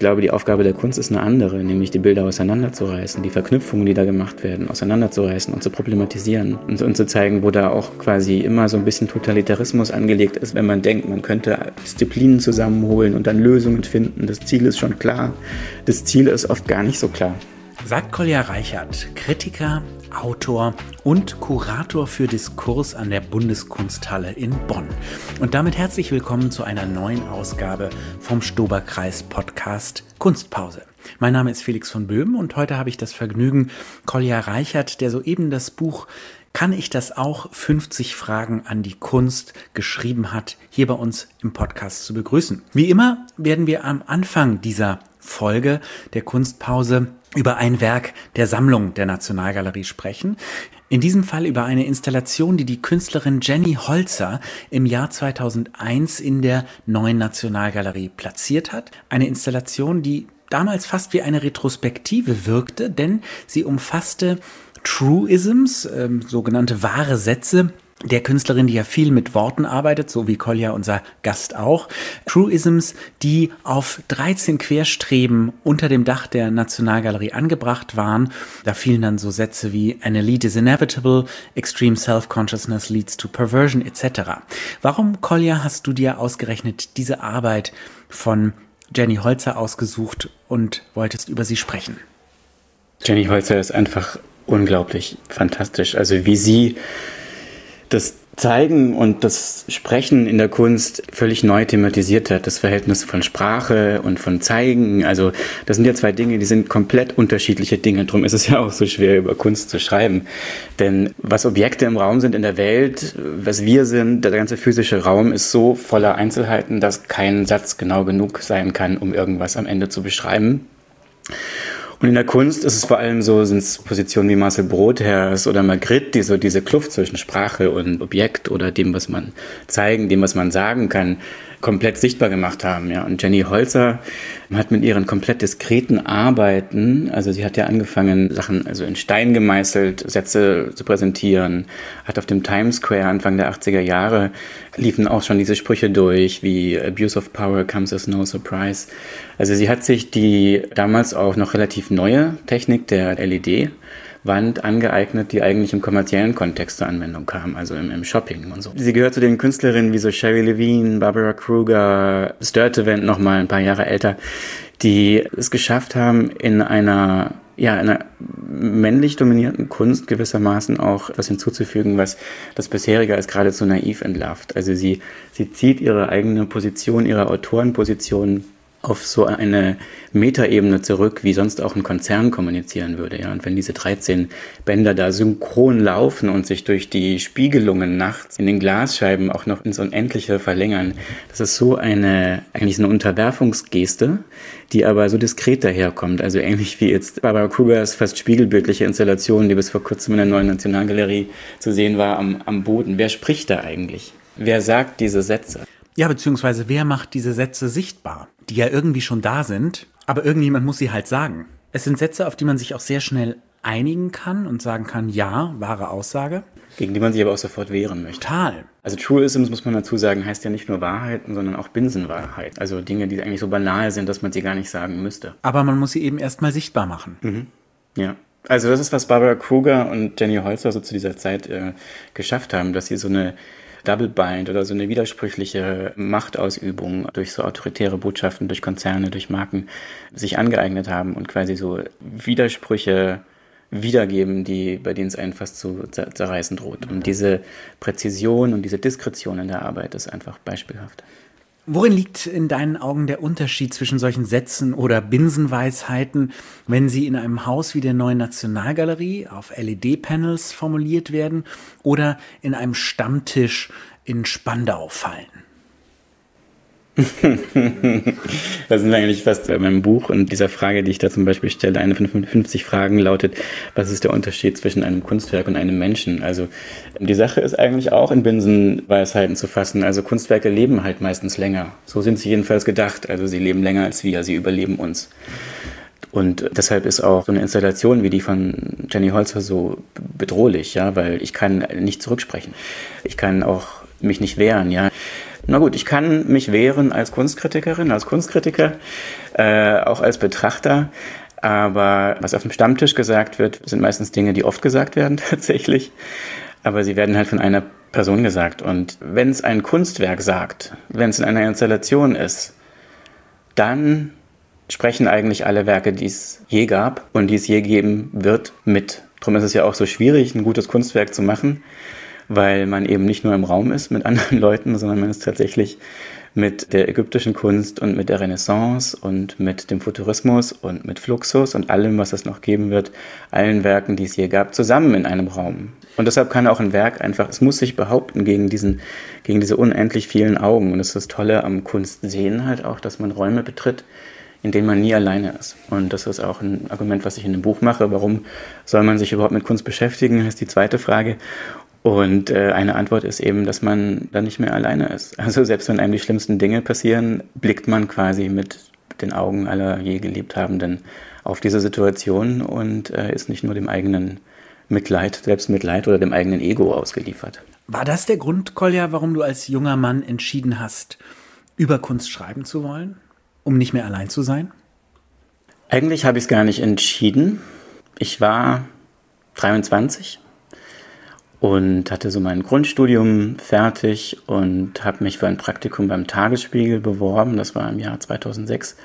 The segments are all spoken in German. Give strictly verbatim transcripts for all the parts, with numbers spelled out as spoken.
glaube, die Aufgabe der Kunst ist eine andere, nämlich die Bilder auseinanderzureißen, die Verknüpfungen, die da gemacht werden, auseinanderzureißen und zu problematisieren und, und zu zeigen, wo da auch quasi immer so ein bisschen Totalitarismus angelegt ist, wenn man denkt, man könnte Disziplinen zusammenholen und dann Lösungen finden. Das Ziel ist schon klar. Das Ziel ist oft gar nicht so klar. Sagt Kolja Reichert, Kritiker, Autor und Kurator für Diskurs an der Bundeskunsthalle in Bonn. Und damit herzlich willkommen zu einer neuen Ausgabe vom Stoberkreis-Podcast Kunstpause. Mein Name ist Felix von Böhm und heute habe ich das Vergnügen, Kolja Reichert, der soeben das Buch Kann ich das auch? fünfzig Fragen an die Kunst geschrieben hat, hier bei uns im Podcast zu begrüßen. Wie immer werden wir am Anfang dieser Folge der Kunstpause über ein Werk der Sammlung der Nationalgalerie sprechen. In diesem Fall über eine Installation, die die Künstlerin Jenny Holzer im Jahr zweitausendeins in der Neuen Nationalgalerie platziert hat. Eine Installation, die damals fast wie eine Retrospektive wirkte, denn sie umfasste Truisms, äh, sogenannte wahre Sätze, der Künstlerin, die ja viel mit Worten arbeitet, so wie Kolja, unser Gast auch. Truisms, die auf dreizehn Querstreben unter dem Dach der Nationalgalerie angebracht waren. Da fielen dann so Sätze wie An elite is inevitable, extreme self-consciousness leads to perversion et cetera. Warum, Kolja, hast du dir ausgerechnet diese Arbeit von Jenny Holzer ausgesucht und wolltest über sie sprechen? Jenny Holzer ist einfach unglaublich fantastisch. Also wie sie das Zeigen und das Sprechen in der Kunst völlig neu thematisiert hat, das Verhältnis von Sprache und von Zeigen. Also das sind ja zwei Dinge, die sind komplett unterschiedliche Dinge. Darum ist es ja auch so schwer, über Kunst zu schreiben. Denn was Objekte im Raum sind in der Welt, was wir sind, der ganze physische Raum ist so voller Einzelheiten, dass kein Satz genau genug sein kann, um irgendwas am Ende zu beschreiben. Und in der Kunst ist es vor allem so, sind es Positionen wie Marcel Brothers oder Magritte, die so diese Kluft zwischen Sprache und Objekt oder dem, was man zeigen, dem, was man sagen kann, komplett sichtbar gemacht haben. Ja. Und Jenny Holzer hat mit ihren komplett diskreten Arbeiten, also sie hat ja angefangen, Sachen also in Stein gemeißelt, Sätze zu präsentieren, hat auf dem Times Square Anfang der achtziger Jahre, liefen auch schon diese Sprüche durch, wie Abuse of power comes as no surprise. Also sie hat sich die damals auch noch relativ neue Technik der L E D-Wand angeeignet, die eigentlich im kommerziellen Kontext zur Anwendung kam, also im, im Shopping und so. Sie gehört zu den Künstlerinnen wie so Sherry Levine, Barbara Kruger, Sturtevant, noch mal ein paar Jahre älter, die es geschafft haben, in einer ja, in einer männlich dominierten Kunst gewissermaßen auch etwas hinzuzufügen, was das bisherige als geradezu naiv entlarvt. Also sie, sie zieht ihre eigene Position, ihre Autorenposition auf so eine Metaebene zurück, wie sonst auch ein Konzern kommunizieren würde. Ja? Und wenn diese dreizehn Bänder da synchron laufen und sich durch die Spiegelungen nachts in den Glasscheiben auch noch ins Unendliche verlängern, das ist so eine, eigentlich eine Unterwerfungsgeste, die aber so diskret daherkommt. Also ähnlich wie jetzt Barbara Krugers fast spiegelbildliche Installation, die bis vor kurzem in der Neuen Nationalgalerie zu sehen war, am, am Boden. Wer spricht da eigentlich? Wer sagt diese Sätze? Ja, beziehungsweise wer macht diese Sätze sichtbar, die ja irgendwie schon da sind, aber irgendjemand muss sie halt sagen. Es sind Sätze, auf die man sich auch sehr schnell einigen kann und sagen kann, ja, wahre Aussage. Gegen die man sich aber auch sofort wehren möchte. Total. Also Truisms, muss man dazu sagen, heißt ja nicht nur Wahrheiten, sondern auch Binsenwahrheit. Also Dinge, die eigentlich so banal sind, dass man sie gar nicht sagen müsste. Aber man muss sie eben erstmal sichtbar machen. Mhm. Ja. Also das ist, was Barbara Kruger und Jenny Holzer so zu dieser Zeit äh, geschafft haben, dass sie so eine Double Bind oder so eine widersprüchliche Machtausübung durch so autoritäre Botschaften, durch Konzerne, durch Marken sich angeeignet haben und quasi so Widersprüche wiedergeben, die, bei denen es einen fast zu zerreißen droht. Und diese Präzision und diese Diskretion in der Arbeit ist einfach beispielhaft. Worin liegt in deinen Augen der Unterschied zwischen solchen Sätzen oder Binsenweisheiten, wenn sie in einem Haus wie der Neuen Nationalgalerie auf L E D-Panels formuliert werden oder in einem Stammtisch in Spandau fallen? Da sind wir eigentlich fast bei meinem Buch und dieser Frage, die ich da zum Beispiel stelle, eine von fünfzig Fragen lautet, was ist der Unterschied zwischen einem Kunstwerk und einem Menschen? Also die Sache ist eigentlich auch in Binsenweisheiten zu fassen. Also Kunstwerke leben halt meistens länger. So sind sie jedenfalls gedacht. Also sie leben länger als wir, sie überleben uns. Und deshalb ist auch so eine Installation wie die von Jenny Holzer so bedrohlich, ja, weil ich kann nicht zurücksprechen. Ich kann auch mich nicht wehren, ja. Na gut, ich kann mich wehren als Kunstkritikerin, als Kunstkritiker, äh, auch als Betrachter. Aber was auf dem Stammtisch gesagt wird, sind meistens Dinge, die oft gesagt werden tatsächlich. Aber sie werden halt von einer Person gesagt. Und wenn es ein Kunstwerk sagt, wenn es in einer Installation ist, dann sprechen eigentlich alle Werke, die es je gab und die es je geben wird, mit. Darum ist es ja auch so schwierig, ein gutes Kunstwerk zu machen, weil man eben nicht nur im Raum ist mit anderen Leuten, sondern man ist tatsächlich mit der ägyptischen Kunst und mit der Renaissance und mit dem Futurismus und mit Fluxus und allem, was es noch geben wird, allen Werken, die es je gab, zusammen in einem Raum. Und deshalb kann auch ein Werk einfach, es muss sich behaupten gegen diesen, gegen diese unendlich vielen Augen. Und das ist das Tolle am Kunstsehen halt auch, dass man Räume betritt, in denen man nie alleine ist. Und das ist auch ein Argument, was ich in dem Buch mache. Warum soll man sich überhaupt mit Kunst beschäftigen, ist die zweite Frage. Und äh, eine Antwort ist eben, dass man dann nicht mehr alleine ist. Also selbst wenn einem die schlimmsten Dinge passieren, blickt man quasi mit den Augen aller je Gelebthabenden auf diese Situation und äh, ist nicht nur dem eigenen Mitleid, Selbstmitleid oder dem eigenen Ego ausgeliefert. War das der Grund, Kolja, warum du als junger Mann entschieden hast, über Kunst schreiben zu wollen, um nicht mehr allein zu sein? Eigentlich habe ich es gar nicht entschieden. Ich war dreiundzwanzig. Und hatte so mein Grundstudium fertig und habe mich für ein Praktikum beim Tagesspiegel beworben. Das war im Jahr zweitausendsechs.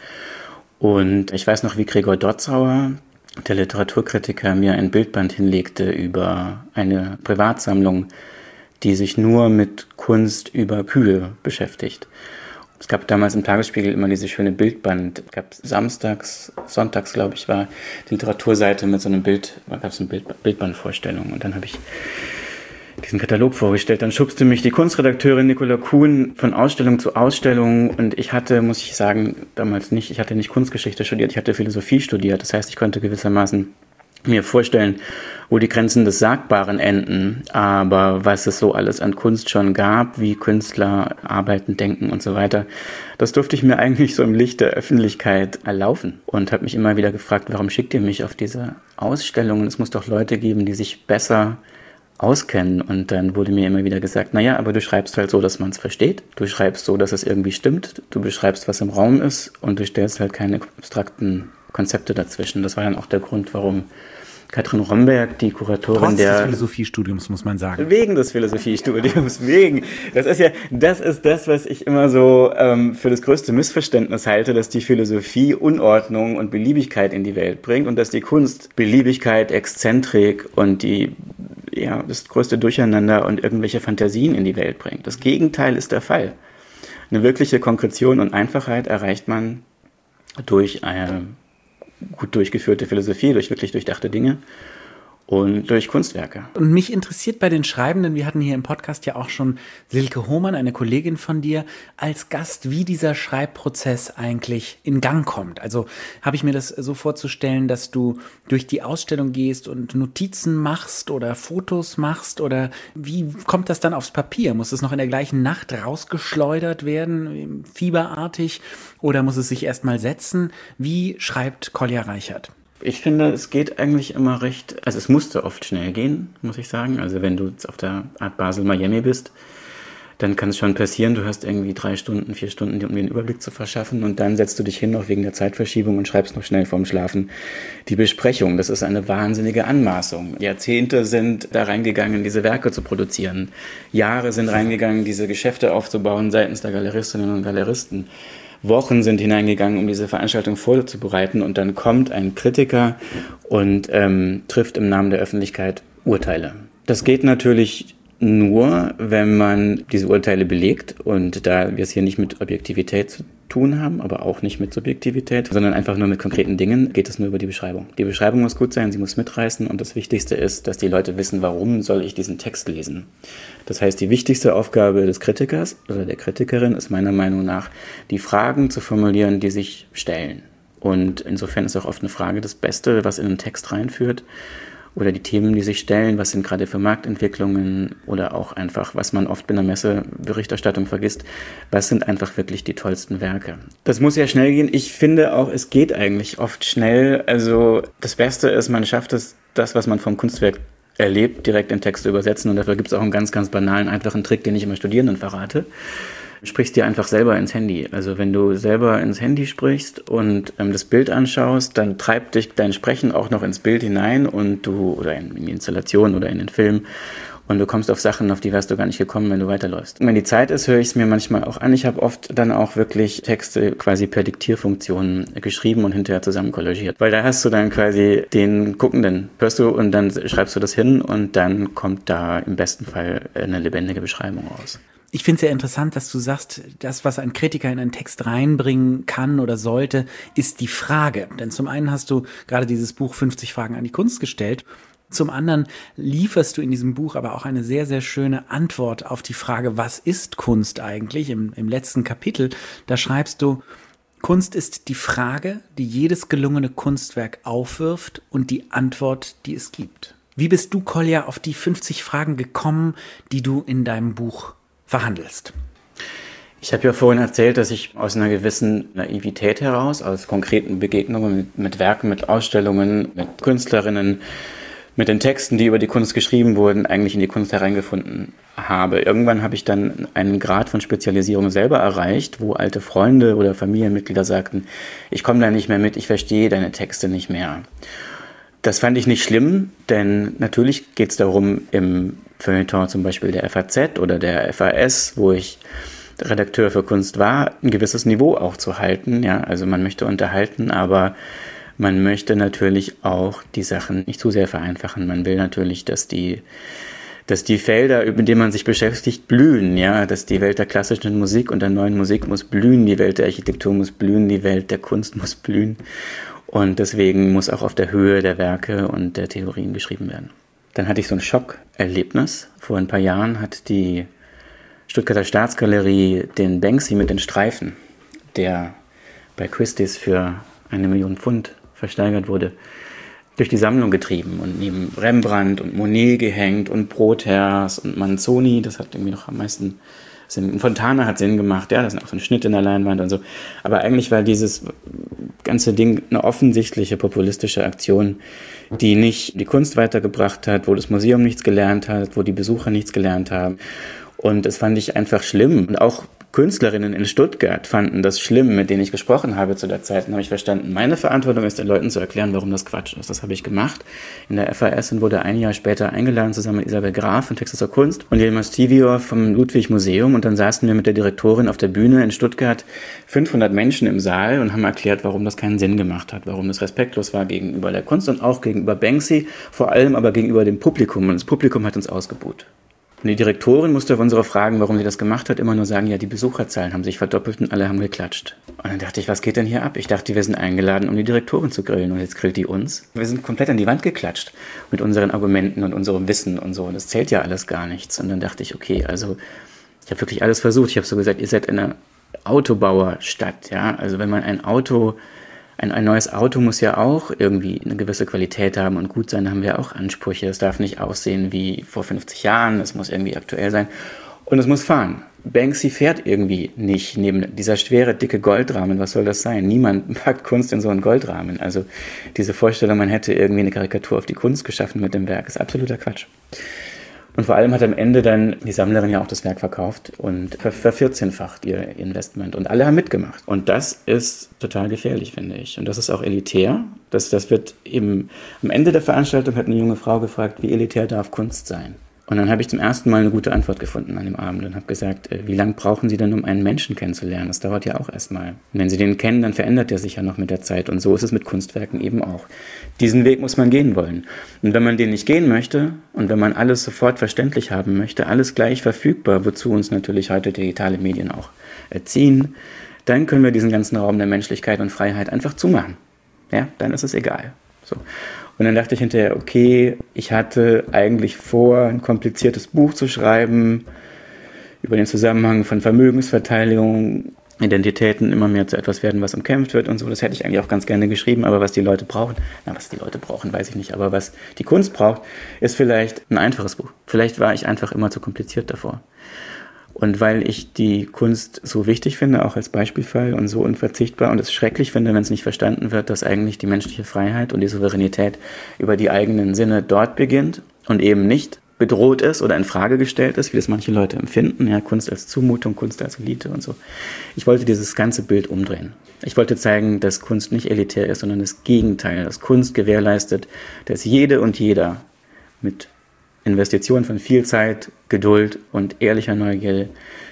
Und ich weiß noch, wie Gregor Dotzauer, der Literaturkritiker, mir ein Bildband hinlegte über eine Privatsammlung, die sich nur mit Kunst über Kühe beschäftigt. Es gab damals im Tagesspiegel immer diese schöne Bildband. Es gab samstags, sonntags, glaube ich, war die Literaturseite mit so einem Bild, da gab es eine Bild, Bildbandvorstellung. Und dann habe ich diesen Katalog vorgestellt. Dann schubste mich die Kunstredakteurin Nicola Kuhn von Ausstellung zu Ausstellung und ich hatte, muss ich sagen, damals nicht, ich hatte nicht Kunstgeschichte studiert, ich hatte Philosophie studiert. Das heißt, ich konnte gewissermaßen mir vorstellen, wo die Grenzen des Sagbaren enden, aber was es so alles an Kunst schon gab, wie Künstler arbeiten, denken und so weiter, das durfte ich mir eigentlich so im Licht der Öffentlichkeit erlaufen und habe mich immer wieder gefragt, warum schickt ihr mich auf diese Ausstellungen? Es muss doch Leute geben, die sich besser auskennen. Und dann wurde mir immer wieder gesagt, naja, aber du schreibst halt so, dass man es versteht. Du schreibst so, dass es irgendwie stimmt. Du beschreibst, was im Raum ist und du stellst halt keine abstrakten Konzepte dazwischen. Das war dann auch der Grund, warum Katrin Romberg, die Kuratorin Trotz der... des Philosophiestudiums, muss man sagen. Wegen des Philosophiestudiums, wegen. Das ist ja, das ist das, was ich immer so ähm, für das größte Missverständnis halte, dass die Philosophie Unordnung und Beliebigkeit in die Welt bringt und dass die Kunst Beliebigkeit, Exzentrik und die, ja, das größte Durcheinander und irgendwelche Fantasien in die Welt bringt. Das Gegenteil ist der Fall. Eine wirkliche Konkretion und Einfachheit erreicht man durch eine gut durchgeführte Philosophie, durch wirklich durchdachte Dinge und durch Kunstwerke. Und mich interessiert bei den Schreibenden, wir hatten hier im Podcast ja auch schon Silke Hohmann, eine Kollegin von dir, als Gast, wie dieser Schreibprozess eigentlich in Gang kommt. Also habe ich mir das so vorzustellen, dass du durch die Ausstellung gehst und Notizen machst oder Fotos machst oder wie kommt das dann aufs Papier? Muss es noch in der gleichen Nacht rausgeschleudert werden, fieberartig, oder muss es sich erstmal setzen? Wie schreibt Kolja Reichert? Ich finde, es geht eigentlich immer recht, also es musste oft schnell gehen, muss ich sagen. Also wenn du jetzt auf der Art Basel-Miami bist, dann kann es schon passieren, du hast irgendwie drei Stunden, vier Stunden, um dir einen Überblick zu verschaffen und dann setzt du dich hin, noch wegen der Zeitverschiebung und schreibst noch schnell vorm Schlafen die Besprechung. Das ist eine wahnsinnige Anmaßung. Jahrzehnte sind da reingegangen, diese Werke zu produzieren. Jahre sind reingegangen, diese Geschäfte aufzubauen seitens der Galeristinnen und Galeristen. Wochen sind hineingegangen, um diese Veranstaltung vorzubereiten und dann kommt ein Kritiker und ähm, trifft im Namen der Öffentlichkeit Urteile. Das geht natürlich nur, wenn man diese Urteile belegt und da wir es hier nicht mit Objektivität zu tun haben, aber auch nicht mit Subjektivität, sondern einfach nur mit konkreten Dingen, geht es nur über die Beschreibung. Die Beschreibung muss gut sein, sie muss mitreißen und das Wichtigste ist, dass die Leute wissen, warum soll ich diesen Text lesen. Das heißt, die wichtigste Aufgabe des Kritikers oder der Kritikerin ist meiner Meinung nach, die Fragen zu formulieren, die sich stellen. Und insofern ist auch oft eine Frage das Beste, was in einen Text reinführt. Oder die Themen, die sich stellen, was sind gerade für Marktentwicklungen oder auch einfach, was man oft bei einer Messeberichterstattung vergisst, was sind einfach wirklich die tollsten Werke. Das muss ja schnell gehen. Ich finde auch, es geht eigentlich oft schnell. Also das Beste ist, man schafft es, das, was man vom Kunstwerk erlebt, direkt in Text zu übersetzen und dafür gibt es auch einen ganz, ganz banalen, einfachen Trick, den ich immer Studierenden verrate. sprichst dir einfach selber ins Handy. Also wenn du selber ins Handy sprichst und ähm, das Bild anschaust, dann treibt dich dein Sprechen auch noch ins Bild hinein und du, oder in, in die Installation oder in den Film, und du kommst auf Sachen, auf die wärst du gar nicht gekommen, wenn du weiterläufst. Und wenn die Zeit ist, höre ich es mir manchmal auch an. Ich habe oft dann auch wirklich Texte quasi per Diktierfunktion geschrieben und hinterher zusammen kollagiert. Weil da hast du dann quasi den Guckenden, hörst du und dann schreibst du das hin und dann kommt da im besten Fall eine lebendige Beschreibung raus. Ich finde es sehr interessant, dass du sagst, das, was ein Kritiker in einen Text reinbringen kann oder sollte, ist die Frage. Denn zum einen hast du gerade dieses Buch fünfzig Fragen an die Kunst gestellt. Zum anderen lieferst du in diesem Buch aber auch eine sehr, sehr schöne Antwort auf die Frage, was ist Kunst eigentlich? Im, im letzten Kapitel, da schreibst du, Kunst ist die Frage, die jedes gelungene Kunstwerk aufwirft und die Antwort, die es gibt. Wie bist du, Kolja, auf die fünfzig Fragen gekommen, die du in deinem Buch verhandelst? Ich habe ja vorhin erzählt, dass ich aus einer gewissen Naivität heraus, aus konkreten Begegnungen mit, mit Werken, mit Ausstellungen, mit Künstlerinnen, mit den Texten, die über die Kunst geschrieben wurden, eigentlich in die Kunst hereingefunden habe. Irgendwann habe ich dann einen Grad von Spezialisierung selber erreicht, wo alte Freunde oder Familienmitglieder sagten, ich komme da nicht mehr mit, ich verstehe deine Texte nicht mehr. Das fand ich nicht schlimm, denn natürlich geht es darum, im Feuilleton zum Beispiel der F A Z oder der F A S, wo ich Redakteur für Kunst war, ein gewisses Niveau auch zu halten. Ja, also man möchte unterhalten, aber man möchte natürlich auch die Sachen nicht zu sehr vereinfachen. Man will natürlich, dass die, dass die Felder, mit denen man sich beschäftigt, blühen. Ja, dass die Welt der klassischen Musik und der neuen Musik muss blühen, die Welt der Architektur muss blühen, die Welt der Kunst muss blühen. Und deswegen muss auch auf der Höhe der Werke und der Theorien geschrieben werden. Dann hatte ich so ein Schockerlebnis. Vor ein paar Jahren hat die Stuttgarter Staatsgalerie den Banksy mit den Streifen, der bei Christie's für eine Million Pfund versteigert wurde, durch die Sammlung getrieben und neben Rembrandt und Monet gehängt und Brothers und Manzoni, das hat irgendwie noch am meisten Sinn. Fontana hat Sinn gemacht, ja, das sind auch so ein Schnitt in der Leinwand und so. Aber eigentlich war dieses ganze Ding eine offensichtliche populistische Aktion, die nicht die Kunst weitergebracht hat, wo das Museum nichts gelernt hat, wo die Besucher nichts gelernt haben. Und das fand ich einfach schlimm. Und auch Künstlerinnen in Stuttgart fanden das schlimm, mit denen ich gesprochen habe zu der Zeit. Dann habe ich verstanden, meine Verantwortung ist, den Leuten zu erklären, warum das Quatsch ist. Das habe ich gemacht in der F A S und wurde ein Jahr später eingeladen, zusammen mit Isabel Graf von Texte zur Kunst und Yilmaz Tivior vom Ludwig-Museum. Und dann saßen wir mit der Direktorin auf der Bühne in Stuttgart, fünfhundert Menschen im Saal, und haben erklärt, warum das keinen Sinn gemacht hat, warum das respektlos war gegenüber der Kunst und auch gegenüber Banksy, vor allem aber gegenüber dem Publikum. Und das Publikum hat uns ausgebuht. Und die Direktorin musste auf unsere Fragen, warum sie das gemacht hat, immer nur sagen, ja, die Besucherzahlen haben sich verdoppelt und alle haben geklatscht. Und dann dachte ich, was geht denn hier ab? Ich dachte, wir sind eingeladen, um die Direktorin zu grillen, und jetzt grillt die uns. Wir sind komplett an die Wand geklatscht mit unseren Argumenten und unserem Wissen und so. Und das zählt ja alles gar nichts. Und dann dachte ich, okay, also ich habe wirklich alles versucht. Ich habe so gesagt, ihr seid in einer Autobauerstadt, ja. Also wenn man ein Auto... Ein, ein neues Auto muss ja auch irgendwie eine gewisse Qualität haben und gut sein, da haben wir auch Ansprüche. Es darf nicht aussehen wie vor fünfzig Jahren, es muss irgendwie aktuell sein und es muss fahren. Banksy fährt irgendwie nicht neben dieser schwere, dicke Goldrahmen. Was soll das sein? Niemand packt Kunst in so einen Goldrahmen. Also diese Vorstellung, man hätte irgendwie eine Karikatur auf die Kunst geschaffen mit dem Werk, ist absoluter Quatsch. Und vor allem hat am Ende dann die Sammlerin ja auch das Werk verkauft und vervierzehnfacht ihr Investment. Und alle haben mitgemacht. Und das ist total gefährlich, finde ich. Und das ist auch elitär. Das, das wird eben, am Ende der Veranstaltung hat eine junge Frau gefragt, wie elitär darf Kunst sein? Und dann habe ich zum ersten Mal eine gute Antwort gefunden an dem Abend und habe gesagt, wie lange brauchen Sie denn, um einen Menschen kennenzulernen? Das dauert ja auch erstmal. Und wenn Sie den kennen, dann verändert er sich ja noch mit der Zeit. Und so ist es mit Kunstwerken eben auch. Diesen Weg muss man gehen wollen. Und wenn man den nicht gehen möchte und wenn man alles sofort verständlich haben möchte, alles gleich verfügbar, wozu uns natürlich heute digitale Medien auch erziehen, dann können wir diesen ganzen Raum der Menschlichkeit und Freiheit einfach zumachen. Ja, dann ist es egal. So. Und dann dachte ich hinterher, okay, ich hatte eigentlich vor, ein kompliziertes Buch zu schreiben über den Zusammenhang von Vermögensverteilung, Identitäten immer mehr zu etwas werden, was umkämpft wird und so. Das hätte ich eigentlich auch ganz gerne geschrieben, aber was die Leute brauchen, na, was die Leute brauchen, weiß ich nicht, aber was die Kunst braucht, ist vielleicht ein einfaches Buch. Vielleicht war ich einfach immer zu kompliziert davor. Und weil ich die Kunst so wichtig finde, auch als Beispielfall und so unverzichtbar und es schrecklich finde, wenn es nicht verstanden wird, dass eigentlich die menschliche Freiheit und die Souveränität über die eigenen Sinne dort beginnt und eben nicht bedroht ist oder in Frage gestellt ist, wie das manche Leute empfinden. Ja, Kunst als Zumutung, Kunst als Elite und so. Ich wollte dieses ganze Bild umdrehen. Ich wollte zeigen, dass Kunst nicht elitär ist, sondern das Gegenteil, dass Kunst gewährleistet, dass jede und jeder mit Investitionen von viel Zeit, Geduld und ehrlicher Neugierde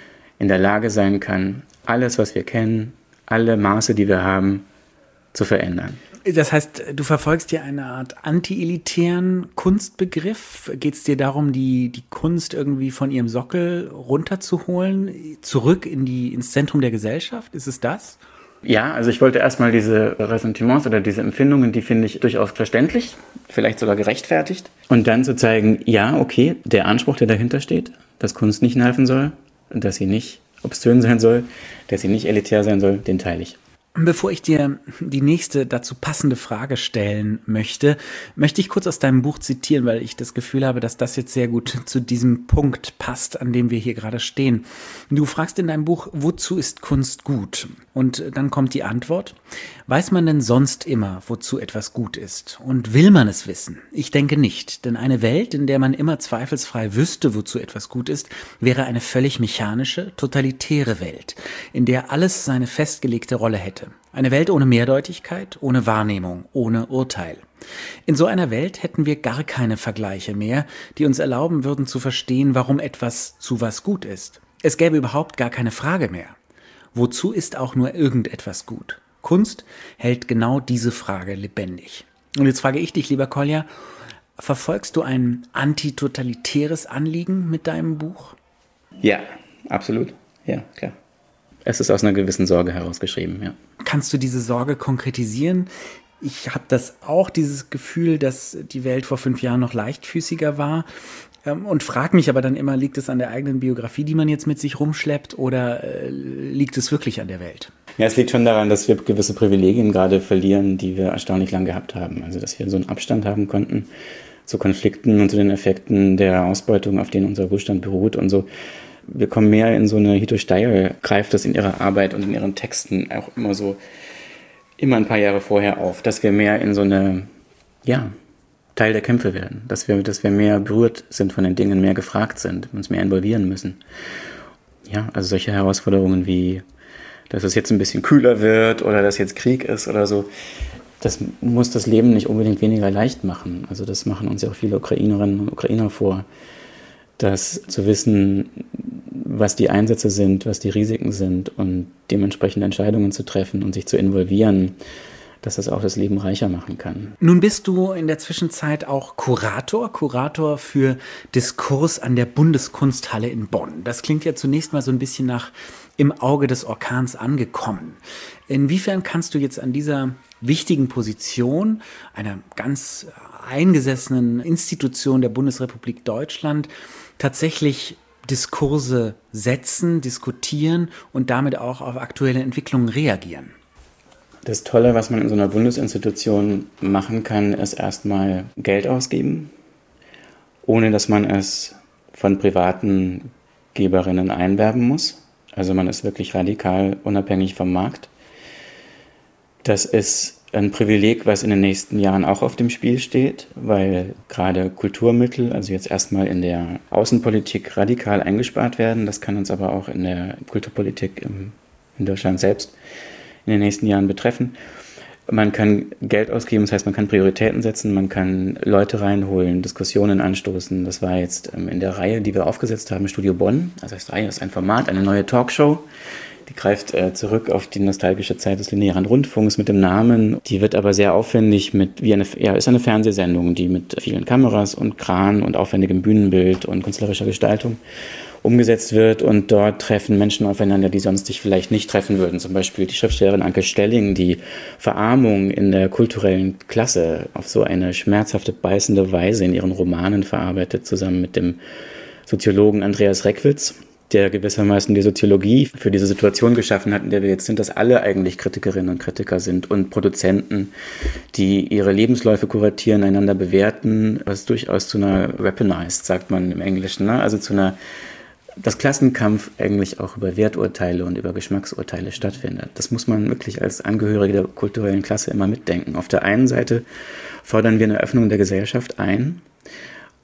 in der Lage sein kann, alles, was wir kennen, alle Maße, die wir haben, zu verändern. Das heißt, du verfolgst hier eine Art anti-elitären Kunstbegriff. Geht es dir darum, die, die Kunst irgendwie von ihrem Sockel runterzuholen, zurück in die, ins Zentrum der Gesellschaft? Ist es das? Ja, also ich wollte erstmal diese Ressentiments oder diese Empfindungen, die finde ich durchaus verständlich, vielleicht sogar gerechtfertigt. Und dann zu zeigen, ja, okay, der Anspruch, der dahinter steht, dass Kunst nicht nerven soll, dass sie nicht obszön sein soll, dass sie nicht elitär sein soll, den teile ich. Bevor ich dir die nächste dazu passende Frage stellen möchte, möchte ich kurz aus deinem Buch zitieren, weil ich das Gefühl habe, dass das jetzt sehr gut zu diesem Punkt passt, an dem wir hier gerade stehen. Du fragst in deinem Buch, wozu ist Kunst gut? Und dann kommt die Antwort: Weiß man denn sonst immer, wozu etwas gut ist? Und will man es wissen? Ich denke nicht, denn eine Welt, in der man immer zweifelsfrei wüsste, wozu etwas gut ist, wäre eine völlig mechanische, totalitäre Welt, in der alles seine festgelegte Rolle hätte. Eine Welt ohne Mehrdeutigkeit, ohne Wahrnehmung, ohne Urteil. In so einer Welt hätten wir gar keine Vergleiche mehr, die uns erlauben würden zu verstehen, warum etwas zu was gut ist. Es gäbe überhaupt gar keine Frage mehr. Wozu ist auch nur irgendetwas gut? Kunst hält genau diese Frage lebendig. Und jetzt frage ich dich, lieber Kolja, verfolgst du ein antitotalitäres Anliegen mit deinem Buch? Ja, absolut. Ja, klar. Es ist aus einer gewissen Sorge herausgeschrieben, ja. Kannst du diese Sorge konkretisieren? Ich habe das auch, dieses Gefühl, dass die Welt vor fünf Jahren noch leichtfüßiger war, ähm, und frage mich aber dann immer, liegt es an der eigenen Biografie, die man jetzt mit sich rumschleppt, oder äh, liegt es wirklich an der Welt? Ja, es liegt schon daran, dass wir gewisse Privilegien gerade verlieren, die wir erstaunlich lang gehabt haben. Also, dass wir so einen Abstand haben konnten zu Konflikten und zu den Effekten der Ausbeutung, auf denen unser Wohlstand beruht und so. Wir kommen mehr in so eine, Hito Steyerl greift das in ihrer Arbeit und in ihren Texten auch immer so, immer ein paar Jahre vorher auf, dass wir mehr in so eine, ja, Teil der Kämpfe werden, dass wir, dass wir mehr berührt sind von den Dingen, mehr gefragt sind, uns mehr involvieren müssen. Ja, also solche Herausforderungen wie, dass es jetzt ein bisschen kühler wird oder dass jetzt Krieg ist oder so, das muss das Leben nicht unbedingt weniger leicht machen. Also das machen uns ja auch viele Ukrainerinnen und Ukrainer vor, dass zu wissen, was die Einsätze sind, was die Risiken sind und dementsprechend Entscheidungen zu treffen und sich zu involvieren, dass das auch das Leben reicher machen kann. Nun bist du in der Zwischenzeit auch Kurator, Kurator für Diskurs an der Bundeskunsthalle in Bonn. Das klingt ja zunächst mal so ein bisschen nach im Auge des Orkans angekommen. Inwiefern kannst du jetzt an dieser wichtigen Position einer ganz eingesessenen Institution der Bundesrepublik Deutschland tatsächlich Diskurse setzen, diskutieren und damit auch auf aktuelle Entwicklungen reagieren? Das Tolle, was man in so einer Bundesinstitution machen kann, ist erstmal Geld ausgeben, ohne dass man es von privaten Geberinnen einwerben muss. Also man ist wirklich radikal unabhängig vom Markt. Das ist ein Privileg, was in den nächsten Jahren auch auf dem Spiel steht, weil gerade Kulturmittel, also jetzt erstmal in der Außenpolitik radikal eingespart werden. Das kann uns aber auch in der Kulturpolitik im, in Deutschland selbst in den nächsten Jahren betreffen. Man kann Geld ausgeben, das heißt, man kann Prioritäten setzen, man kann Leute reinholen, Diskussionen anstoßen. Das war jetzt in der Reihe, die wir aufgesetzt haben, Studio Bonn. Das heißt, Reihe ist ein Format, eine neue Talkshow. Die greift äh, zurück auf die nostalgische Zeit des linearen Rundfunks mit dem Namen. Die wird aber sehr aufwendig mit, wie eine, ja, ist eine Fernsehsendung, die mit vielen Kameras und Kran und aufwendigem Bühnenbild und künstlerischer Gestaltung umgesetzt wird. Und dort treffen Menschen aufeinander, die sonst sich vielleicht nicht treffen würden. Zum Beispiel die Schriftstellerin Anke Stelling, die Verarmung in der kulturellen Klasse auf so eine schmerzhafte, beißende Weise in ihren Romanen verarbeitet, zusammen mit dem Soziologen Andreas Reckwitz, der gewissermaßen die Soziologie für diese Situation geschaffen hat, in der wir jetzt sind, dass alle eigentlich Kritikerinnen und Kritiker sind und Produzenten, die ihre Lebensläufe kuratieren, einander bewerten, was durchaus zu einer weaponized, sagt man im Englischen, ne? Also zu einer, dass Klassenkampf eigentlich auch über Werturteile und über Geschmacksurteile stattfindet. Das muss man wirklich als Angehörige der kulturellen Klasse immer mitdenken. Auf der einen Seite fordern wir eine Öffnung der Gesellschaft ein,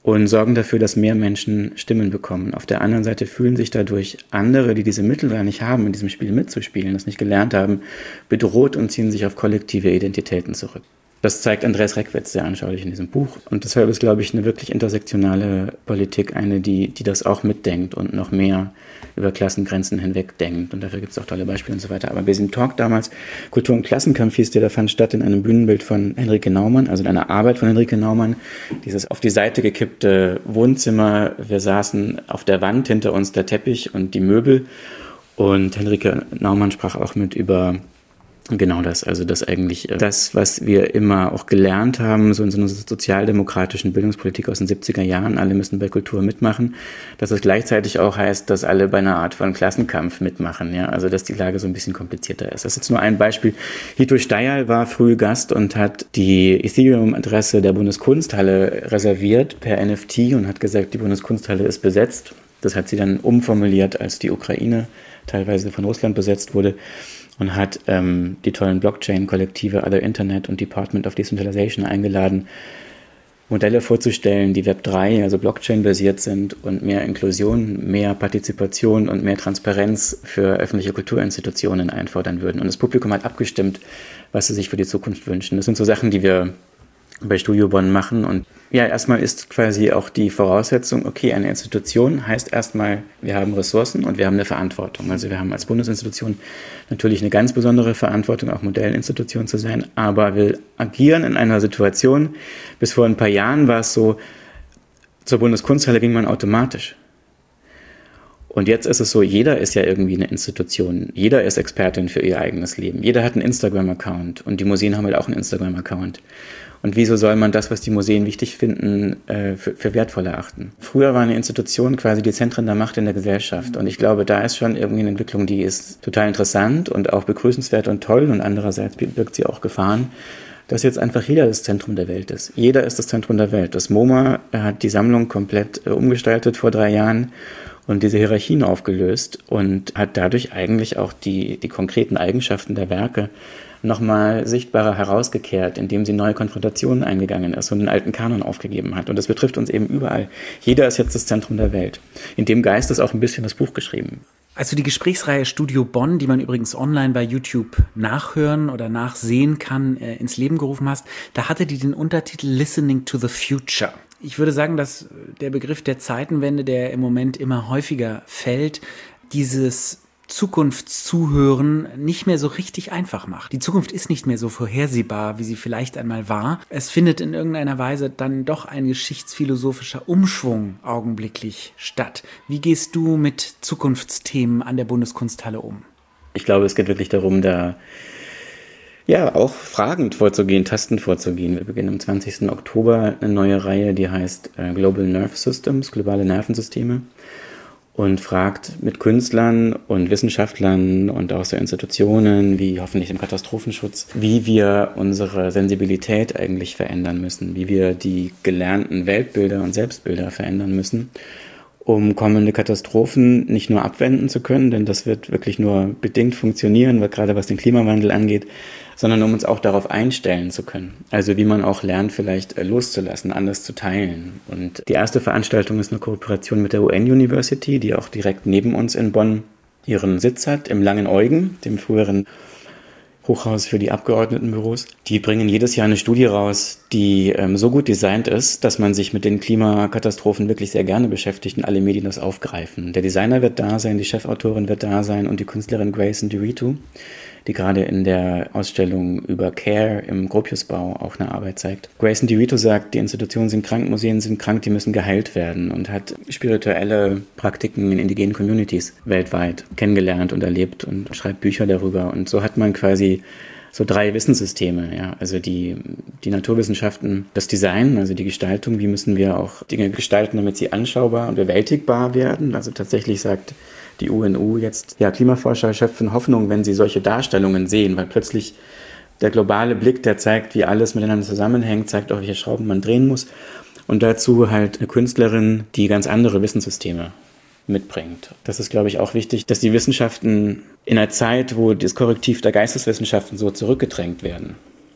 und sorgen dafür, dass mehr Menschen Stimmen bekommen. Auf der anderen Seite fühlen sich dadurch andere, die diese Mittel gar nicht haben, in diesem Spiel mitzuspielen, das nicht gelernt haben, bedroht und ziehen sich auf kollektive Identitäten zurück. Das zeigt Andreas Reckwitz sehr anschaulich in diesem Buch. Und deshalb ist, glaube ich, eine wirklich intersektionale Politik eine, die, die das auch mitdenkt und noch mehr über Klassengrenzen hinweg denkt. Und dafür gibt es auch tolle Beispiele und so weiter. Aber bei diesem Talk damals, Kultur- und Klassenkampf hieß der, der fand statt in einem Bühnenbild von Henrike Naumann, also in einer Arbeit von Henrike Naumann. Dieses auf die Seite gekippte Wohnzimmer. Wir saßen auf der Wand, hinter uns der Teppich und die Möbel. Und Henrike Naumann sprach auch mit über genau das, also das eigentlich, das, was wir immer auch gelernt haben, so in so einer sozialdemokratischen Bildungspolitik aus den siebziger Jahren, alle müssen bei Kultur mitmachen, dass es gleichzeitig auch heißt, dass alle bei einer Art von Klassenkampf mitmachen, ja, also dass die Lage so ein bisschen komplizierter ist. Das ist jetzt nur ein Beispiel. Hito Steyerl war früh Gast und hat die Ethereum-Adresse der Bundeskunsthalle reserviert per N F T und hat gesagt, die Bundeskunsthalle ist besetzt. Das hat sie dann umformuliert, als die Ukraine teilweise von Russland besetzt wurde. Und hat ähm, die tollen Blockchain-Kollektive Other Internet und Department of Decentralization eingeladen, Modelle vorzustellen, die Web drei, also Blockchain-basiert sind und mehr Inklusion, mehr Partizipation und mehr Transparenz für öffentliche Kulturinstitutionen einfordern würden. Und das Publikum hat abgestimmt, was sie sich für die Zukunft wünschen. Das sind so Sachen, die wir bei Studio Bonn machen. Und ja, erstmal ist quasi auch die Voraussetzung, okay, eine Institution heißt erstmal, wir haben Ressourcen und wir haben eine Verantwortung. Also wir haben als Bundesinstitution natürlich eine ganz besondere Verantwortung, auch Modellinstitution zu sein, aber wir agieren in einer Situation, bis vor ein paar Jahren war es so, zur Bundeskunsthalle ging man automatisch. Und jetzt ist es so, jeder ist ja irgendwie eine Institution. Jeder ist Expertin für ihr eigenes Leben. Jeder hat einen Instagram-Account und die Museen haben halt auch einen Instagram-Account. Und wieso soll man das, was die Museen wichtig finden, äh, für, für wertvoll erachten? Früher war eine Institution quasi die Zentren der Macht in der Gesellschaft. Und ich glaube, da ist schon irgendwie eine Entwicklung, die ist total interessant und auch begrüßenswert und toll. Und andererseits birgt sie auch Gefahren, dass jetzt einfach jeder das Zentrum der Welt ist. Jeder ist das Zentrum der Welt. Das MoMA hat die Sammlung komplett äh, umgestaltet vor drei Jahren und diese Hierarchien aufgelöst und hat dadurch eigentlich auch die, die konkreten Eigenschaften der Werke nochmal sichtbarer herausgekehrt, indem sie neue Konfrontationen eingegangen ist und den alten Kanon aufgegeben hat. Und das betrifft uns eben überall. Jeder ist jetzt das Zentrum der Welt. In dem Geist ist auch ein bisschen das Buch geschrieben. Also die Gesprächsreihe Studio Bonn, die man übrigens online bei YouTube nachhören oder nachsehen kann, äh, ins Leben gerufen hast, da hatte die den Untertitel Listening to the Future. Ich würde sagen, dass der Begriff der Zeitenwende, der im Moment immer häufiger fällt, dieses Zukunftszuhören nicht mehr so richtig einfach macht. Die Zukunft ist nicht mehr so vorhersehbar, wie sie vielleicht einmal war. Es findet in irgendeiner Weise dann doch ein geschichtsphilosophischer Umschwung augenblicklich statt. Wie gehst du mit Zukunftsthemen an der Bundeskunsthalle um? Ich glaube, es geht wirklich darum, da ja auch fragend vorzugehen, tastend vorzugehen. Wir beginnen am zwanzigsten Oktober eine neue Reihe, die heißt äh, Global Nerve Systems, globale Nervensysteme. Und fragt mit Künstlern und Wissenschaftlern und auch so Institutionen wie hoffentlich im Katastrophenschutz, wie wir unsere Sensibilität eigentlich verändern müssen, wie wir die gelernten Weltbilder und Selbstbilder verändern müssen, um kommende Katastrophen nicht nur abwenden zu können, denn das wird wirklich nur bedingt funktionieren, gerade was den Klimawandel angeht, sondern um uns auch darauf einstellen zu können. Also wie man auch lernt, vielleicht loszulassen, anders zu teilen. Und die erste Veranstaltung ist eine Kooperation mit der U N University, die auch direkt neben uns in Bonn ihren Sitz hat, im Langen Eugen, dem früheren Hochhaus für die Abgeordnetenbüros. Die bringen jedes Jahr eine Studie raus, die ähm, so gut designt ist, dass man sich mit den Klimakatastrophen wirklich sehr gerne beschäftigt und alle Medien das aufgreifen. Der Designer wird da sein, die Chefautorin wird da sein und die Künstlerin Grayson DeRito, die gerade in der Ausstellung über Care im Gropiusbau auch eine Arbeit zeigt. Grayson DeRito sagt, die Institutionen sind krank, Museen sind krank, die müssen geheilt werden und hat spirituelle Praktiken in indigenen Communities weltweit kennengelernt und erlebt und schreibt Bücher darüber. Und so hat man quasi so drei Wissenssysteme, ja, also die, die Naturwissenschaften, das Design, also die Gestaltung, wie müssen wir auch Dinge gestalten, damit sie anschaubar und bewältigbar werden. Also tatsächlich sagt die U N U jetzt, ja, Klimaforscher schöpfen Hoffnung, wenn sie solche Darstellungen sehen, weil plötzlich der globale Blick, der zeigt, wie alles miteinander zusammenhängt, zeigt auch, welche Schrauben man drehen muss. Und dazu halt eine Künstlerin, die ganz andere Wissenssysteme mitbringt. Das ist, glaube ich, auch wichtig, dass die Wissenschaften in einer Zeit, wo das Korrektiv der Geisteswissenschaften so zurückgedrängt werden,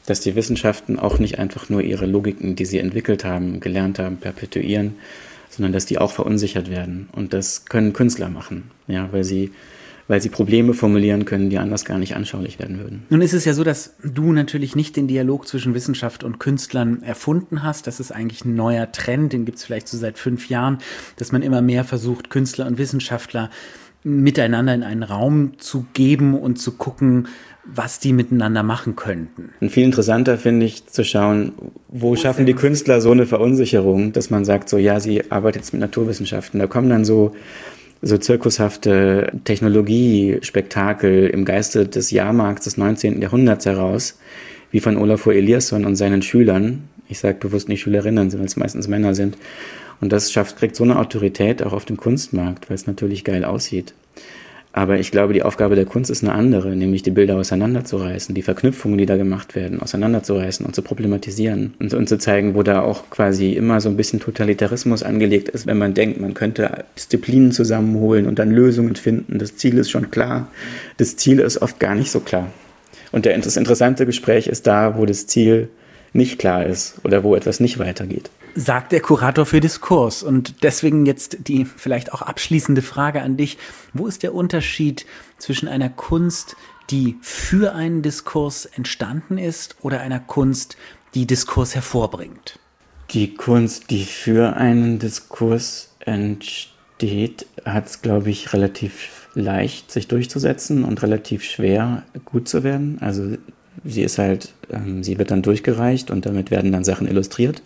dass die Wissenschaften auch nicht einfach nur ihre Logiken, die sie entwickelt haben, gelernt haben, perpetuieren, sondern dass die auch verunsichert werden. Und das können Künstler machen, ja, weil sie, weil sie Probleme formulieren können, die anders gar nicht anschaulich werden würden. Nun ist es ja so, dass du natürlich nicht den Dialog zwischen Wissenschaft und Künstlern erfunden hast. Das ist eigentlich ein neuer Trend, den gibt es vielleicht so seit fünf Jahren, dass man immer mehr versucht, Künstler und Wissenschaftler miteinander in einen Raum zu geben und zu gucken, was die miteinander machen könnten. Und viel interessanter finde ich zu schauen, wo schaffen die Künstler so eine Verunsicherung, dass man sagt, so ja, sie arbeitet jetzt mit Naturwissenschaften. Da kommen dann so, so zirkushafte Technologiespektakel im Geiste des Jahrmarkts des neunzehnten Jahrhunderts heraus, wie von Olafur Eliasson und seinen Schülern. Ich sage bewusst nicht Schülerinnen, weil es meistens Männer sind. Und das schafft, kriegt so eine Autorität auch auf dem Kunstmarkt, weil es natürlich geil aussieht. Aber ich glaube, die Aufgabe der Kunst ist eine andere, nämlich die Bilder auseinanderzureißen, die Verknüpfungen, die da gemacht werden, auseinanderzureißen und zu problematisieren und, und zu zeigen, wo da auch quasi immer so ein bisschen Totalitarismus angelegt ist, wenn man denkt, man könnte Disziplinen zusammenholen und dann Lösungen finden. Das Ziel ist schon klar. Das Ziel ist oft gar nicht so klar. Und der, das interessante Gespräch ist da, wo das Ziel nicht klar ist oder wo etwas nicht weitergeht. Sagt der Kurator für Diskurs. Und deswegen jetzt die vielleicht auch abschließende Frage an dich. Wo ist der Unterschied zwischen einer Kunst, die für einen Diskurs entstanden ist, oder einer Kunst, die Diskurs hervorbringt? Die Kunst, die für einen Diskurs entsteht, hat es, glaube ich, relativ leicht, sich durchzusetzen und relativ schwer, gut zu werden. Also sie ist halt, ähm, sie wird dann durchgereicht und damit werden dann Sachen illustriert.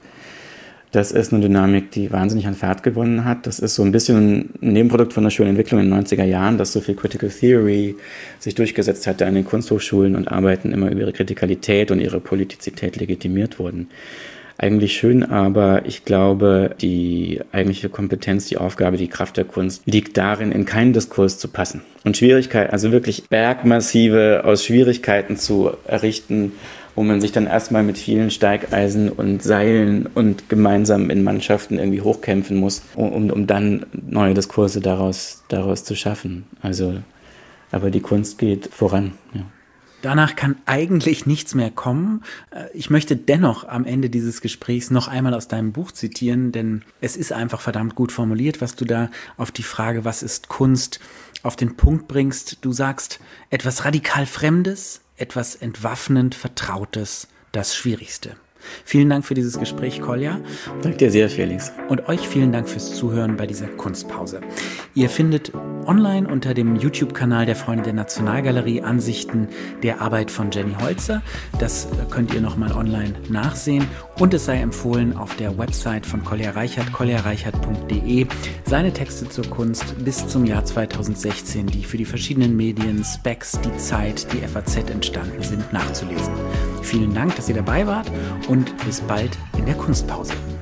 Das ist eine Dynamik, die wahnsinnig an Fahrt gewonnen hat. Das ist so ein bisschen ein Nebenprodukt von der schönen Entwicklung in den neunziger Jahren, dass so viel Critical Theory sich durchgesetzt hatte an den Kunsthochschulen und Arbeiten immer über ihre Kritikalität und ihre Politizität legitimiert wurden. Eigentlich schön, aber ich glaube, die eigentliche Kompetenz, die Aufgabe, die Kraft der Kunst liegt darin, in keinen Diskurs zu passen. Und Schwierigkeiten, also wirklich Bergmassive aus Schwierigkeiten zu errichten, wo man sich dann erstmal mit vielen Steigeisen und Seilen und gemeinsam in Mannschaften irgendwie hochkämpfen muss, um, um dann neue Diskurse daraus, daraus zu schaffen. Also, aber die Kunst geht voran, ja. Danach kann eigentlich nichts mehr kommen. Ich möchte dennoch am Ende dieses Gesprächs noch einmal aus deinem Buch zitieren, denn es ist einfach verdammt gut formuliert, was du da auf die Frage, was ist Kunst, auf den Punkt bringst. Du sagst, etwas radikal Fremdes, etwas entwaffnend Vertrautes, das Schwierigste. Vielen Dank für dieses Gespräch, Kolja. Danke dir sehr, Felix. Und euch vielen Dank fürs Zuhören bei dieser Kunstpause. Ihr findet online unter dem YouTube-Kanal der Freunde der Nationalgalerie Ansichten der Arbeit von Jenny Holzer. Das könnt ihr nochmal online nachsehen. Und es sei empfohlen, auf der Website von Kolja Reichert, kolja reichert punkt de, seine Texte zur Kunst bis zum Jahr zweitausendsechzehn, die für die verschiedenen Medien, Specs, die Zeit, die F A Z entstanden sind, nachzulesen. Vielen Dank, dass ihr dabei wart und bis bald in der Kunstpause.